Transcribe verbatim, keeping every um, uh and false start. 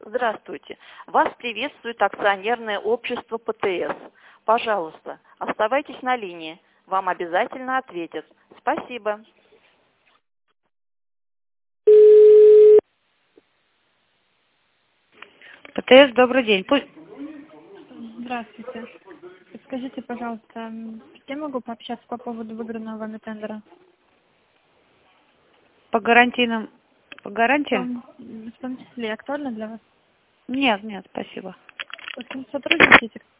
Здравствуйте. Вас приветствует акционерное общество ПТС. Пожалуйста, оставайтесь на линии. Вам обязательно ответят. Спасибо. ПТС, добрый день. Пусть... Здравствуйте. Скажите, пожалуйста, с кем могу пообщаться по поводу выигранного вами тендера? По гарантийным... По В гарантиям? том, в том числе актуально для вас? Нет, нет, спасибо. Вы с кем сотрудничаете?